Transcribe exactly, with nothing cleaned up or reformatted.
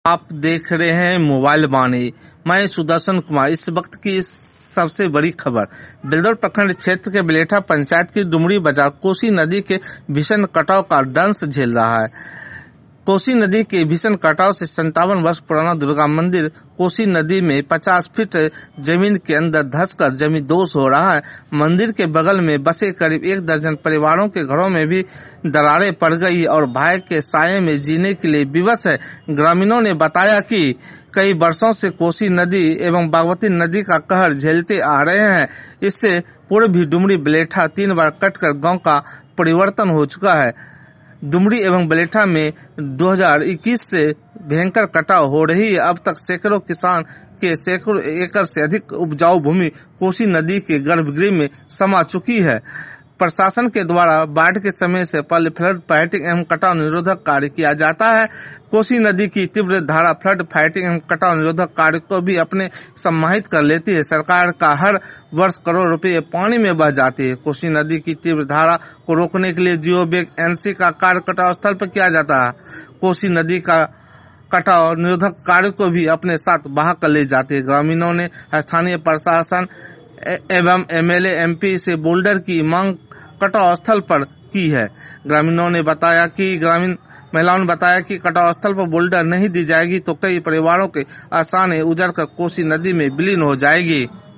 आप देख रहे हैं मोबाइल वाणी। मैं सुदर्शन कुमार। इस वक्त की सबसे बड़ी खबर, बेलदौर प्रखंड क्षेत्र के बेलेठा पंचायत की डुमरी बाजार कोसी नदी के भीषण कटाव का दंश झेल रहा है। कोसी नदी के भीषण कटाव से संतावन वर्ष पुराना दुर्गा मंदिर कोसी नदी में पचास फीट जमीन के अंदर धंसकर जमींदोज हो रहा है। मंदिर के बगल में बसे करीब एक दर्जन परिवारों के घरों में भी दरारें पड़ गई और भय के साये में जीने के लिए विवश है। ग्रामीणों ने बताया कि कई वर्षों से कोसी नदी एवं बागमती नदी का कहर झेलते आ रहे हैं। इससे पूर्व भी डुमरी बेलेठा तीन बार कटकर गांव का परिवर्तन हो चुका है। डुमरी एवं बेलेठा में दो हज़ार इक्कीस से भयंकर कटाव हो रही है। अब तक सैकड़ों किसान के सैकड़ों एकड़ से अधिक उपजाऊ भूमि कोसी नदी के गर्भगृह में समा चुकी है। प्रशासन के द्वारा बाढ़ के समय से पहले फ्लड फाइटिंग एवं कटाव निरोधक कार्य किया जाता है। कोसी नदी की तीव्र धारा फ्लड फाइटिंग एवं कटाव निरोधक कार्य को भी अपने समाहित कर लेती है। सरकार का हर वर्ष करोड़ रुपए पानी में बह जाती है। कोसी नदी की तीव्र धारा को रोकने के लिए जियो बैग एनसी का कार्य कटाव स्थल पर किया जाता है। कोसी नदी का कटाव निरोधक कार्य को भी अपने साथ बहा कर ले जाते हैं। ग्रामीणों ने स्थानीय प्रशासन एवं एमएलए एमपी से बोल्डर की मांग कटाव स्थल पर की है। ग्रामीणों ने बताया कि ग्रामीण महिलाओं ने बताया कि कटाव स्थल पर बोल्डर नहीं दी जाएगी तो कई परिवारों के आसाने उजड़ कर कोसी नदी में विलीन हो जाएगी।